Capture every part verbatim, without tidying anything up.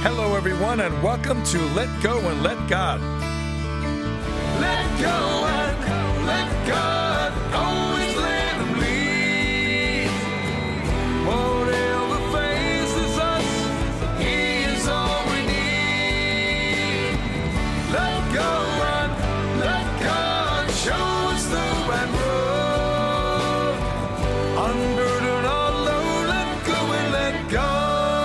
Hello, everyone, and welcome to Let Go and Let God. Let go and let God, always let Him lead. Whatever faces us, He is all we need. Let go and let God show us the right road. Unburden our load, let go and let God.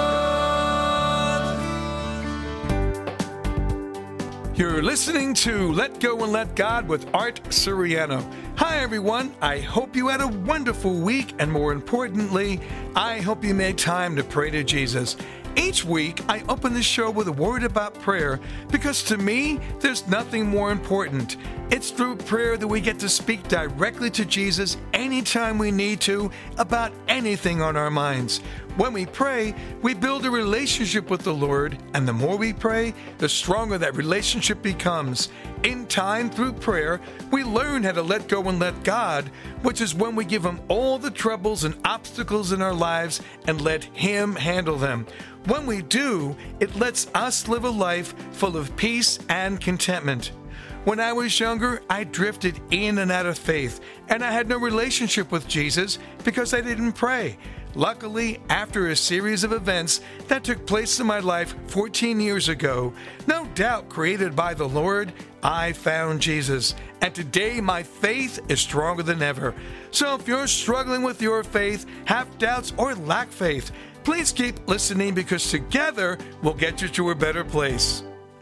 You're listening to Let Go and Let God with Art Suriano. Hi, everyone. I hope you had a wonderful week, and more importantly, I hope you made time to pray to Jesus. Each week, I open the show with a word about prayer because to me, there's nothing more important. It's through prayer that we get to speak directly to Jesus anytime we need to about anything on our minds. When we pray, we build a relationship with the Lord, and the more we pray, the stronger that relationship becomes. In time, through prayer, we learn how to let go and let God, which is when we give Him all the troubles and obstacles in our lives and let Him handle them. When we do, it lets us live a life full of peace and contentment. When I was younger, I drifted in and out of faith, and I had no relationship with Jesus because I didn't pray. Luckily, after a series of events that took place in my life fourteen years ago, no doubt created by the Lord, I found Jesus. And today my faith is stronger than ever. So if you're struggling with your faith, have doubts, or lack faith, please keep listening because together we'll get you to a better place.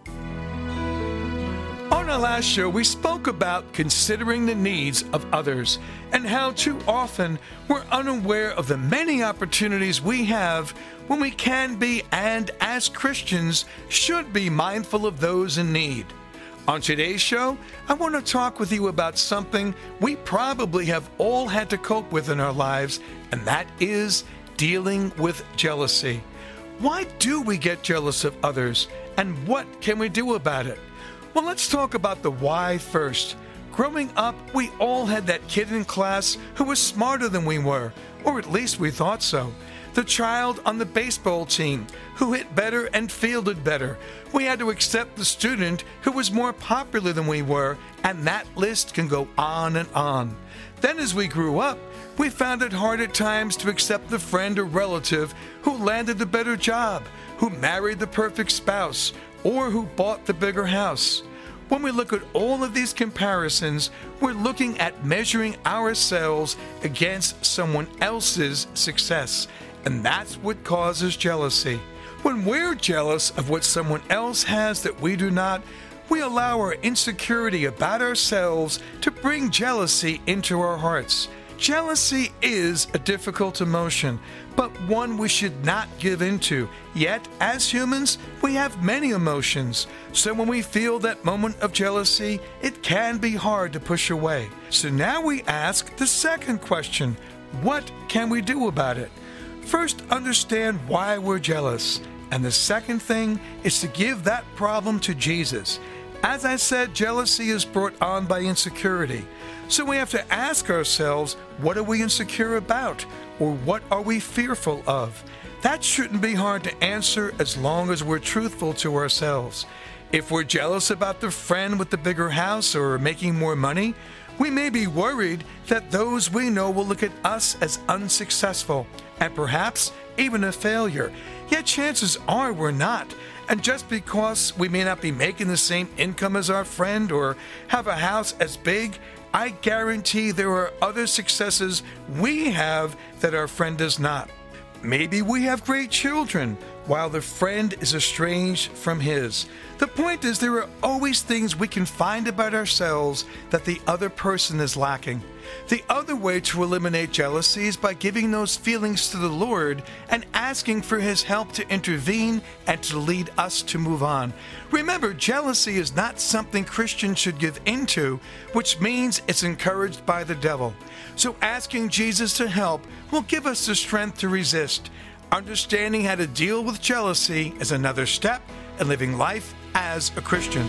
On our last show, we spoke about considering the needs of others and how too often we're unaware of the many opportunities we have when we can be and, as Christians, should be mindful of those in need. On today's show, I want to talk with you about something we probably have all had to cope with in our lives, and that is dealing with jealousy. Why do we get jealous of others, and what can we do about it? Well, let's talk about the why first. Growing up, we all had that kid in class who was smarter than we were, or at least we thought so. The child on the baseball team who hit better and fielded better. We had to accept the student who was more popular than we were, and that list can go on and on. Then as we grew up, we found it hard at times to accept the friend or relative who landed the better job, who married the perfect spouse, or who bought the bigger house. When we look at all of these comparisons, we're looking at measuring ourselves against someone else's success, and that's what causes jealousy. When we're jealous of what someone else has that we do not, we allow our insecurity about ourselves to bring jealousy into our hearts. Jealousy is a difficult emotion, but one we should not give into. Yet, as humans, we have many emotions. So when we feel that moment of jealousy, it can be hard to push away. So now we ask the second question: what can we do about it? First, understand why we're jealous. And the second thing is to give that problem to Jesus. As I said, jealousy is brought on by insecurity. So we have to ask ourselves, what are we insecure about? Or what are we fearful of? That shouldn't be hard to answer as long as we're truthful to ourselves. If we're jealous about the friend with the bigger house or making more money, we may be worried that those we know will look at us as unsuccessful and perhaps even a failure. Yet chances are we're not. And just because we may not be making the same income as our friend or have a house as big, I guarantee there are other successes we have that our friend does not. Maybe we have great children, while the friend is estranged from his. The point is there are always things we can find about ourselves that the other person is lacking. The other way to eliminate jealousy is by giving those feelings to the Lord and asking for His help to intervene and to lead us to move on. Remember, jealousy is not something Christians should give into, which means it's encouraged by the devil. So asking Jesus to help will give us the strength to resist. Understanding how to deal with jealousy is another step in living life as a Christian.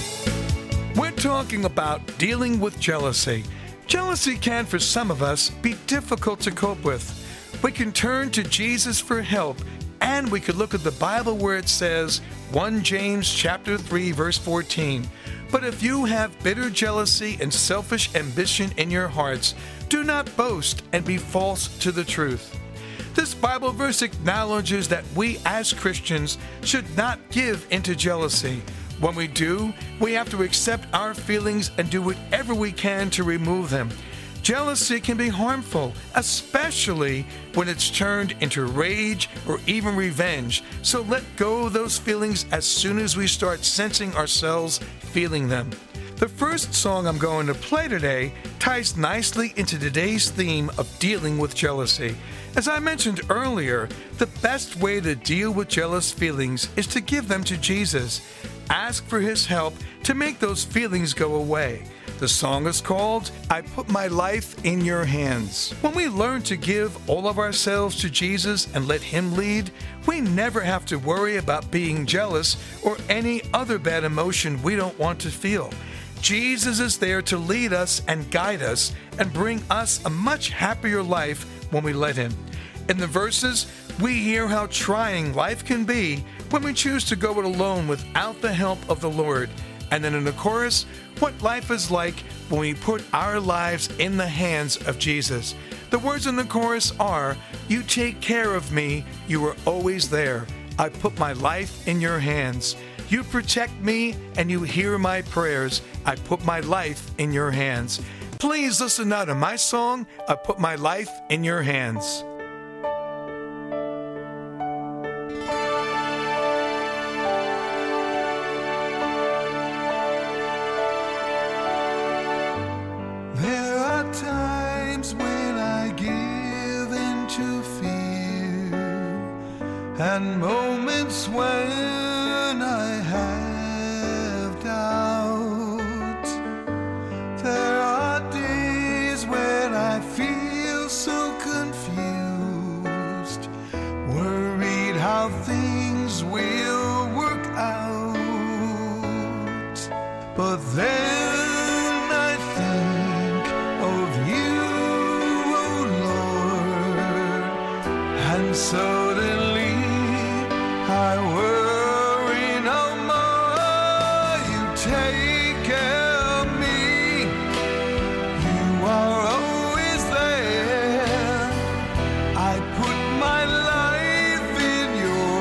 We're talking about dealing with jealousy. Jealousy can, for some of us, be difficult to cope with. We can turn to Jesus for help And we could look at the Bible where it says, First James chapter three, verse fourteen, "But if you have bitter jealousy and selfish ambition in your hearts, do not boast and be false to the truth." This Bible verse acknowledges that we as Christians should not give into jealousy. When we do, we have to accept our feelings and do whatever we can to remove them. Jealousy can be harmful, especially when it's turned into rage or even revenge. So let go of those feelings as soon as we start sensing ourselves feeling them. The first song I'm going to play today ties nicely into today's theme of dealing with jealousy. As I mentioned earlier, the best way to deal with jealous feelings is to give them to Jesus. Ask for His help to make those feelings go away. The song is called, "I Put My Life in Your Hands." When we learn to give all of ourselves to Jesus and let Him lead, we never have to worry about being jealous or any other bad emotion we don't want to feel. Jesus is there to lead us and guide us and bring us a much happier life when we let Him. In the verses, we hear how trying life can be when we choose to go it alone without the help of the Lord. And then in the chorus, what life is like when we put our lives in the hands of Jesus. The words in the chorus are, "You take care of me, you are always there. I put my life in your hands. You protect me and you hear my prayers. I put my life in your hands." Please listen now to my song, "I Put My Life in Your Hands." There are times when I give in to fear, and moments when I have doubt. There are days when I feel so confused, worried how things will work out. But then I think of you, oh Lord, and suddenly I worry no more. You take care of me, you are always there. I put my life in your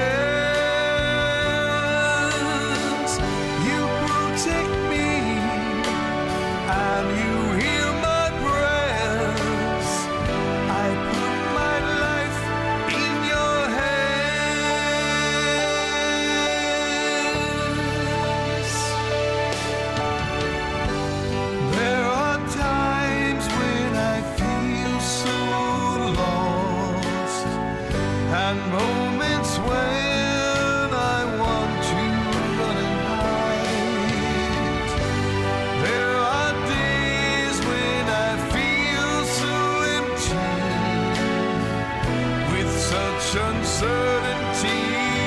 hands. You protect me and you hear my prayers. I put my life in your hands. There are times when I feel so lost, and moments when I want to run and hide. There are days when I feel so empty, with such uncertainty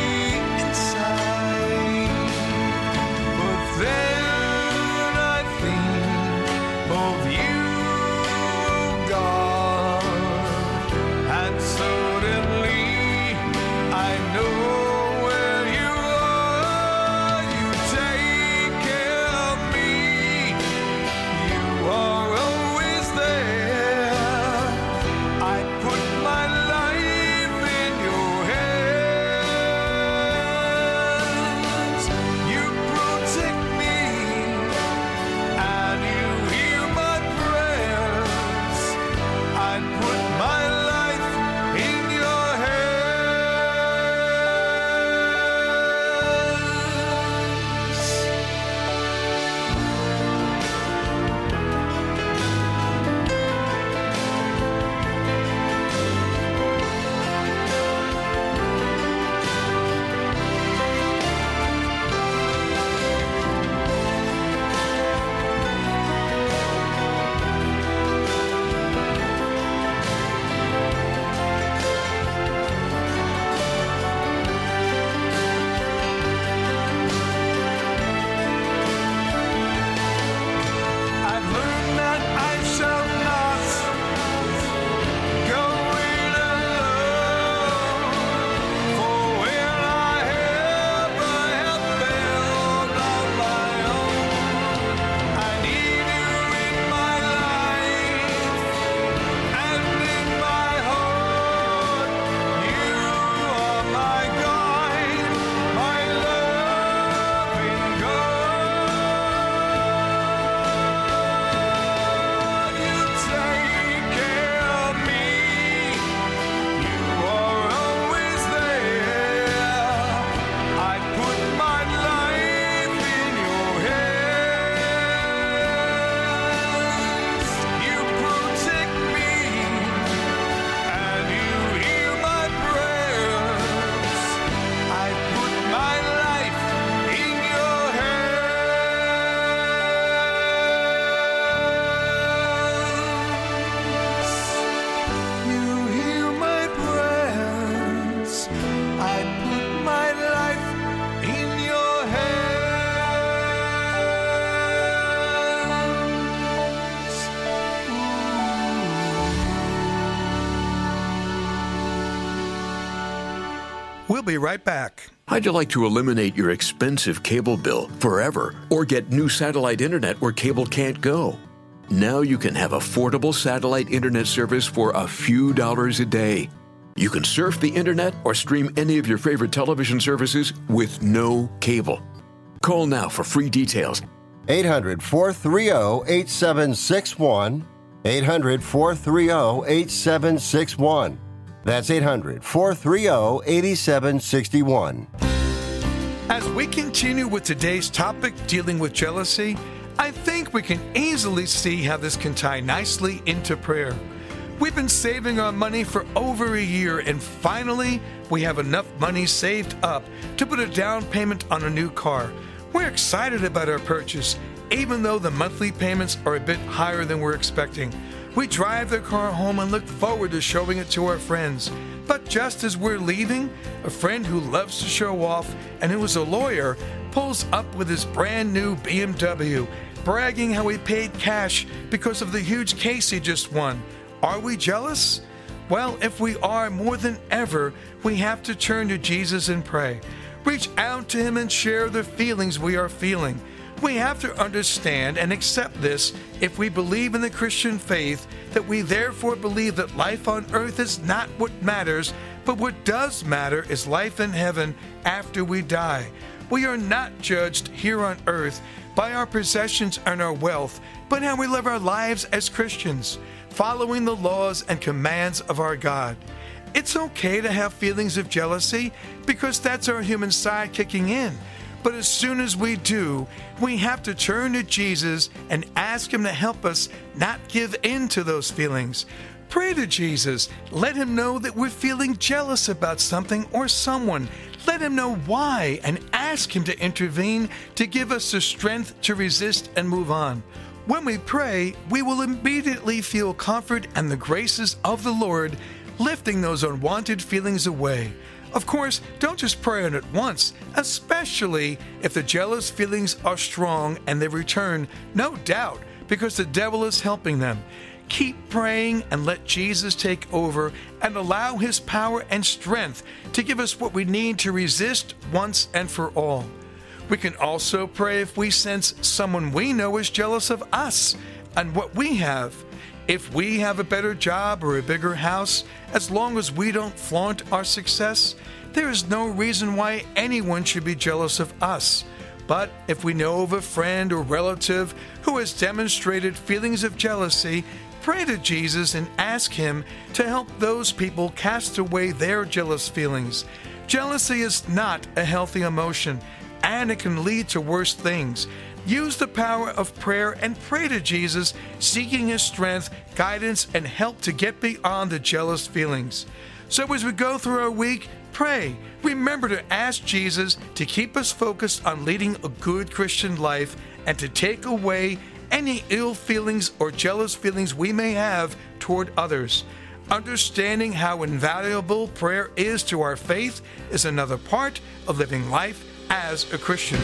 inside. But then I think of you, God, and suddenly I know where you are. You take care of me, you are always there. I put my life in your hands. We'll be right back. How'd you like to eliminate your expensive cable bill forever or get new satellite internet where cable can't go? Now you can have affordable satellite internet service for a few dollars a day. You can surf the internet or stream any of your favorite television services with no cable. Call now for free details. eight hundred, four three zero, eight seven six one. eight hundred, four three zero, eight seven six one. That's eight hundred, four three zero, eight seven six one. As we continue with today's topic, dealing with jealousy, I think we can easily see how this can tie nicely into prayer. We've been saving our money for over a year, and finally, we have enough money saved up to put a down payment on a new car. We're excited about our purchase, even though the monthly payments are a bit higher than we're expecting. We drive the car home and look forward to showing it to our friends. But just as we're leaving, a friend who loves to show off and who is a lawyer pulls up with his brand new B M W, bragging how he paid cash because of the huge case he just won. Are we jealous? Well, if we are, more than ever, we have to turn to Jesus and pray. Reach out to Him and share the feelings we are feeling. We have to understand and accept this if we believe in the Christian faith, that we therefore believe that life on earth is not what matters, but what does matter is life in heaven after we die. We are not judged here on earth by our possessions and our wealth, but how we live our lives as Christians, following the laws and commands of our God. It's okay to have feelings of jealousy because that's our human side kicking in. But as soon as we do, we have to turn to Jesus and ask Him to help us not give in to those feelings. Pray to Jesus. Let Him know that we're feeling jealous about something or someone. Let Him know why and ask Him to intervene to give us the strength to resist and move on. When we pray, we will immediately feel comfort and the graces of the Lord, lifting those unwanted feelings away. Of course, don't just pray on it once, especially if the jealous feelings are strong and they return, no doubt, because the devil is helping them. Keep praying and let Jesus take over and allow His power and strength to give us what we need to resist once and for all. We can also pray if we sense someone we know is jealous of us and what we have. If we have a better job or a bigger house, as long as we don't flaunt our success, there is no reason why anyone should be jealous of us. But if we know of a friend or relative who has demonstrated feelings of jealousy, pray to Jesus and ask Him to help those people cast away their jealous feelings. Jealousy is not a healthy emotion, and it can lead to worse things. Use the power of prayer and pray to Jesus, seeking His strength, guidance, and help to get beyond the jealous feelings. So as we go through our week, pray. Remember to ask Jesus to keep us focused on leading a good Christian life and to take away any ill feelings or jealous feelings we may have toward others. Understanding how invaluable prayer is to our faith is another part of living life as a Christian.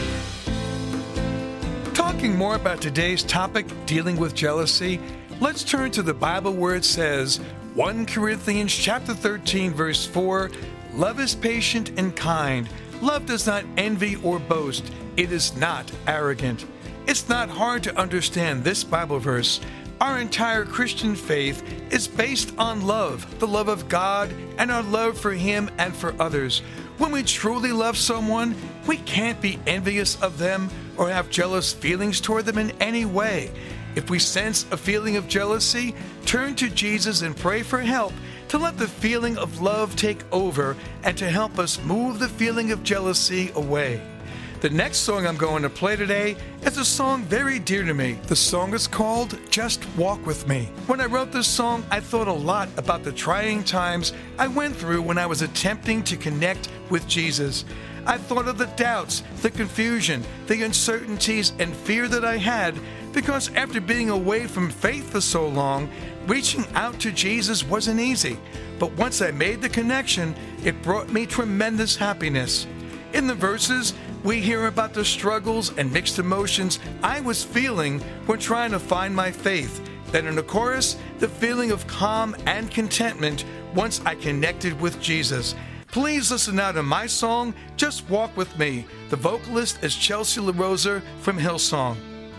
Talking more about today's topic, dealing with jealousy, let's turn to the Bible where it says, First Corinthians chapter thirteen, verse four, love is patient and kind. Love does not envy or boast. It is not arrogant. It's not hard to understand this Bible verse. Our entire Christian faith is based on love, the love of God, and our love for Him and for others. When we truly love someone, we can't be envious of them or have jealous feelings toward them in any way. If we sense a feeling of jealousy, turn to Jesus and pray for help to let the feeling of love take over and to help us move the feeling of jealousy away. The next song I'm going to play today is a song very dear to me. The song is called Just Walk With Me. When I wrote this song, I thought a lot about the trying times I went through when I was attempting to connect with Jesus. I thought of the doubts, the confusion, the uncertainties, and fear that I had because after being away from faith for so long, reaching out to Jesus wasn't easy. But once I made the connection, it brought me tremendous happiness. In the verses, we hear about the struggles and mixed emotions I was feeling when trying to find my faith. Then in the chorus, the feeling of calm and contentment once I connected with Jesus. Please listen now to my song, Just Walk With Me. The vocalist is Chelsea LaRosa from Hillsong.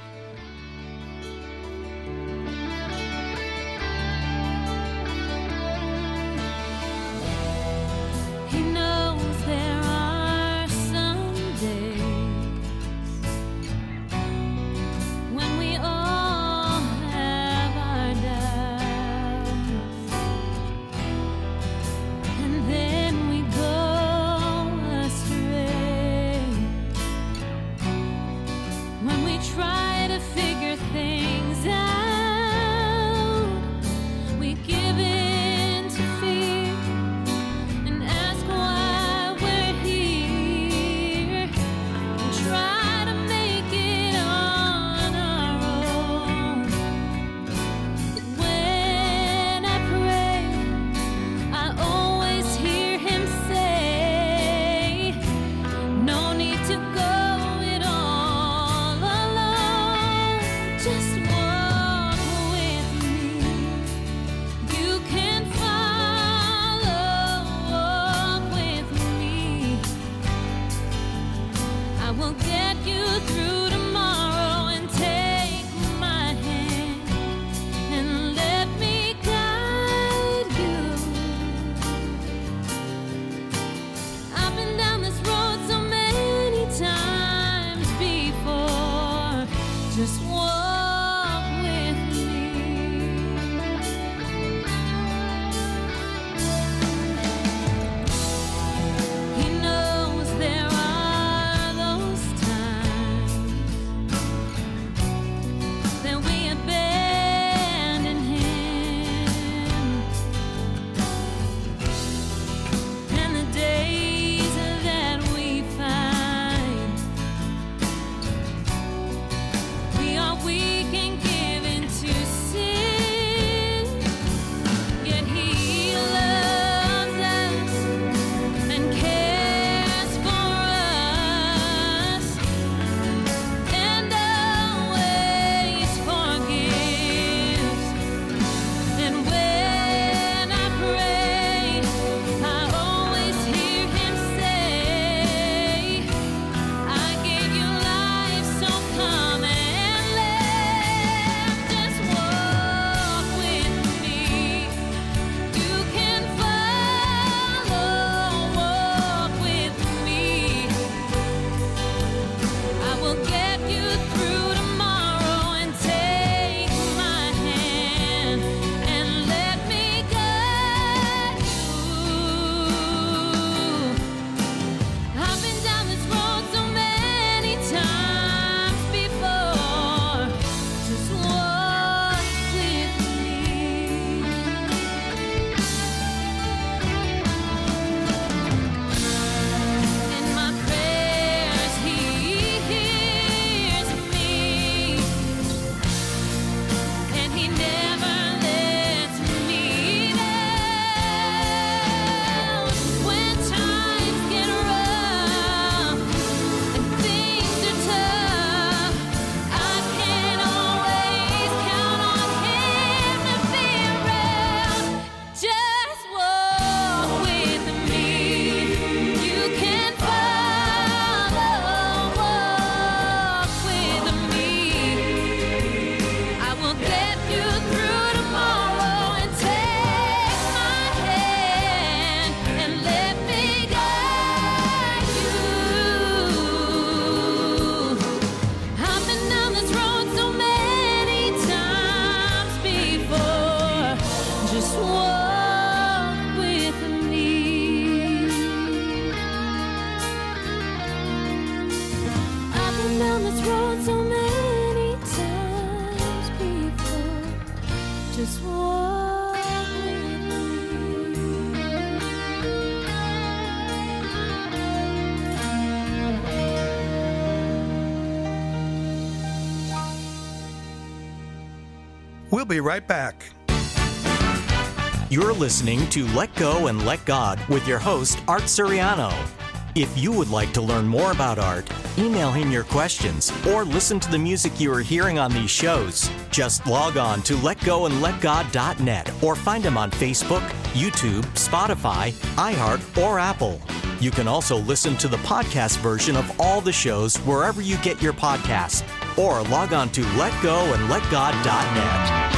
We'll be right back. You're listening to Let Go and Let God with your host, Art Suriano. If you would like to learn more about Art, email him your questions, or listen to the music you are hearing on these shows, just log on to let go and let god dot net or find him on Facebook, YouTube, Spotify, iHeart, or Apple. You can also listen to the podcast version of all the shows wherever you get your podcasts, or log on to let go and let god dot net.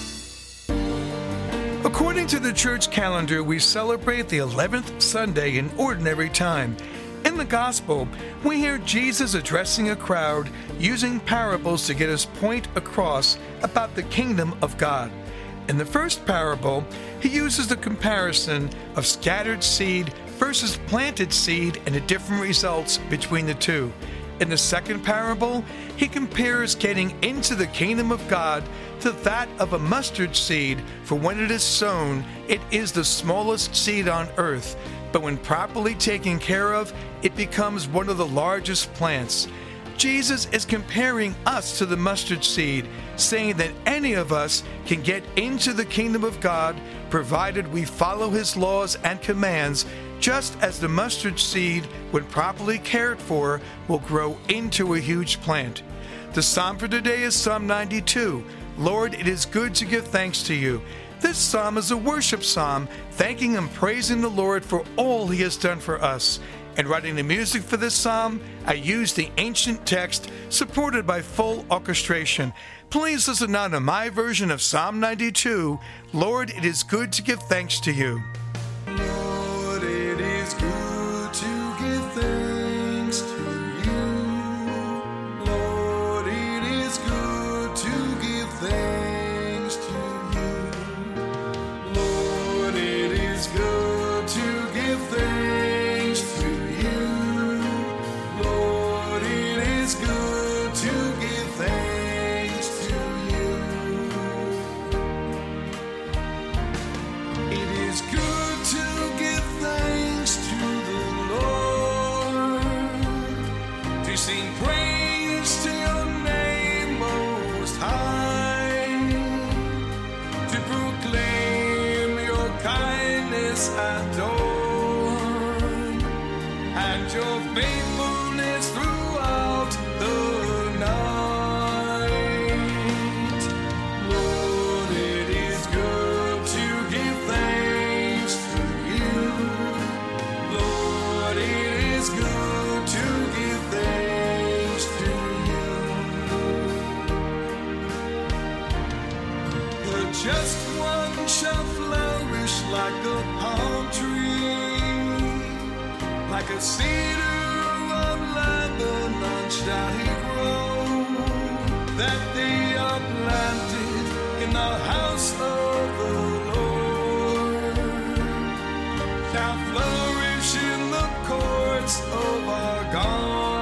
According to the church calendar, we celebrate the eleventh Sunday in Ordinary Time. In the Gospel, we hear Jesus addressing a crowd using parables to get his point across about the kingdom of God. In the first parable, he uses the comparison of scattered seed versus planted seed and the different results between the two. In the second parable, he compares getting into the kingdom of God to that of a mustard seed, for when it is sown, it is the smallest seed on earth, but when properly taken care of, it becomes one of the largest plants. Jesus is comparing us to the mustard seed, saying that any of us can get into the kingdom of God, provided we follow his laws and commands, just as the mustard seed, when properly cared for, will grow into a huge plant. The psalm for today is Psalm ninety-two. Lord, it is good to give thanks to you. This psalm is a worship psalm, thanking and praising the Lord for all he has done for us. In writing the music for this psalm, I used the ancient text supported by full orchestration. Please listen now to my version of Psalm ninety-two, Lord, it is good to give thanks to you. Lord, it is good to give thanks to you. Lord, it is good to give thanks to you. Lord, it is good to give thanks to you. Lord, it is good to give thanks to you. It is good to give thanks to the Lord, to sing praise to your name most high, to proclaim your kindness adored, and your faithfulness throughout the night. Lord, it is good to give thanks to you. Lord, it is good to give thanks to you. The just one shall flourish like a palm tree, like a cedar of Lebanon shall he grow, that they are planted in the house of the Lord, shall flourish in the courts of our God.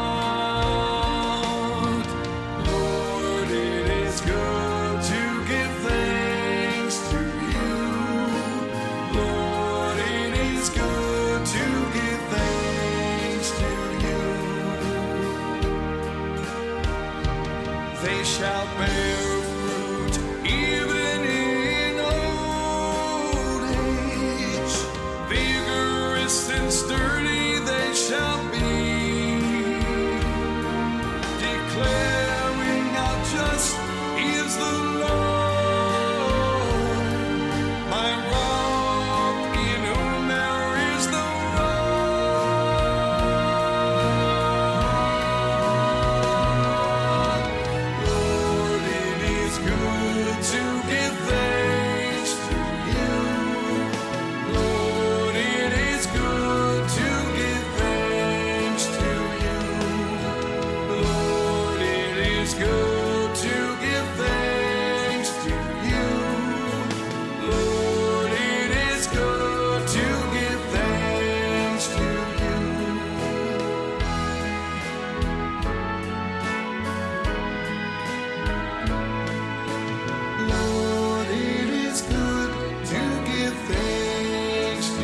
Lord, it is good to give thanks to you. Lord, it is good to give thanks to you. They shall bear fruit even in old age. Vigorous and sturdy they shall be, declaring how just is the Lord, my rock in whom there is no wrong. Lord, it is good to give thanks to you. Lord, it is good to give thanks to you. Lord, it is good to give thanks to you. Lord, it is good to give thanks to you. Lord, it is good to give thanks to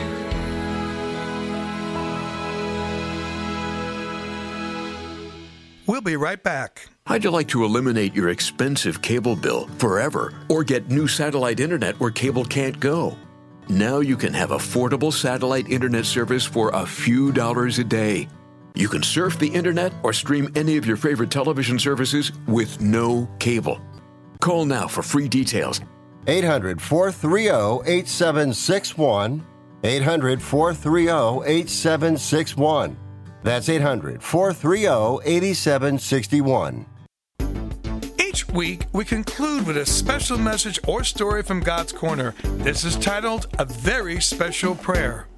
you. We'll be right back. How'd you like to eliminate your expensive cable bill forever or get new satellite internet where cable can't go? Now you can have affordable satellite internet service for a few dollars a day. You can surf the internet or stream any of your favorite television services with no cable. Call now for free details. eight hundred, four three zero, eight seven six one. eight hundred, four three zero, eight seven six one. That's eight hundred, four three zero, eight seven six one. Each week, we conclude with a special message or story from God's Corner. This is titled, A Very Special Prayer.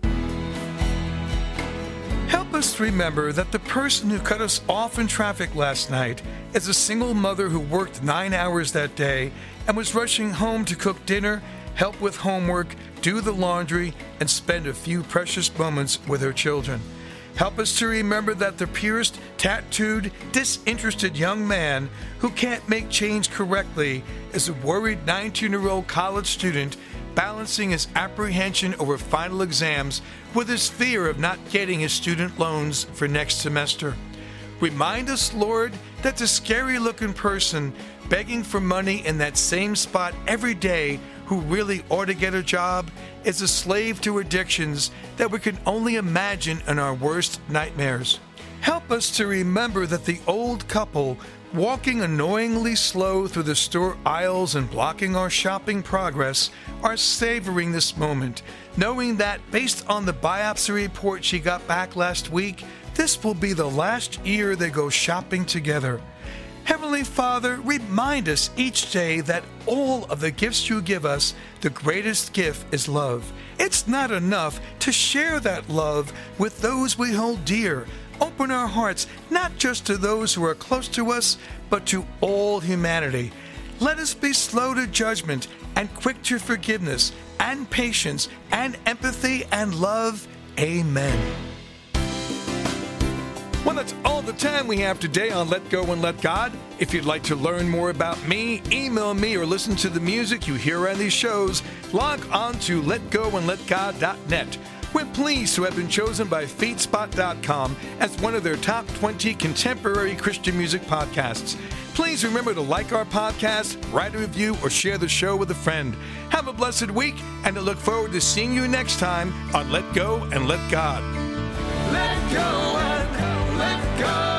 Help us remember that the person who cut us off in traffic last night is a single mother who worked nine hours that day and was rushing home to cook dinner, help with homework, do the laundry, and spend a few precious moments with her children. Help us to remember that the pierced, tattooed, disinterested young man who can't make change correctly is a worried nineteen-year-old college student balancing his apprehension over final exams with his fear of not getting his student loans for next semester. Remind us, Lord, that the scary-looking person begging for money in that same spot every day who really ought to get a job is a slave to addictions that we can only imagine in our worst nightmares. Help us to remember that the old couple walking annoyingly slow through the store aisles and blocking our shopping progress are savoring this moment, knowing that based on the biopsy report she got back last week, this will be the last year they go shopping together. Heavenly Father, remind us each day that all of the gifts you give us, the greatest gift is love. It's not enough to share that love with those we hold dear. Open our hearts not just to those who are close to us, but to all humanity. Let us be slow to judgment and quick to forgiveness and patience and empathy and love. Amen. Well, that's all the time we have today on Let Go and Let God. If you'd like to learn more about me, email me, or listen to the music you hear on these shows, log on to let go and let god dot net. We're pleased to have been chosen by feedspot dot com as one of their top twenty contemporary Christian music podcasts. Please remember to like our podcast, write a review, or share the show with a friend. Have a blessed week, and I look forward to seeing you next time on Let Go and Let God. Let go and let go.